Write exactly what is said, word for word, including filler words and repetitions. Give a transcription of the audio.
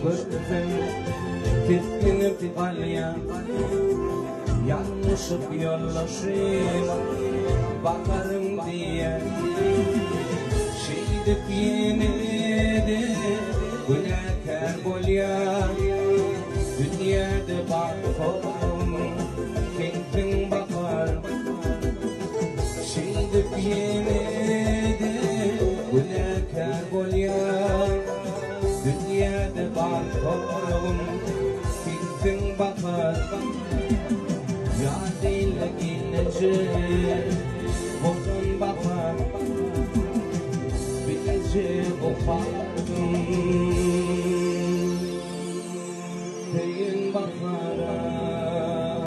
gözüm titkinip kalyan yanlışıp yollaşayım bakarım diye şeydip yine de günahkar bolyan dünyada bakarım kentin bakar şeydip yine de günahkar bolyan dünyada bakarım kentin bakar ya değil gelecek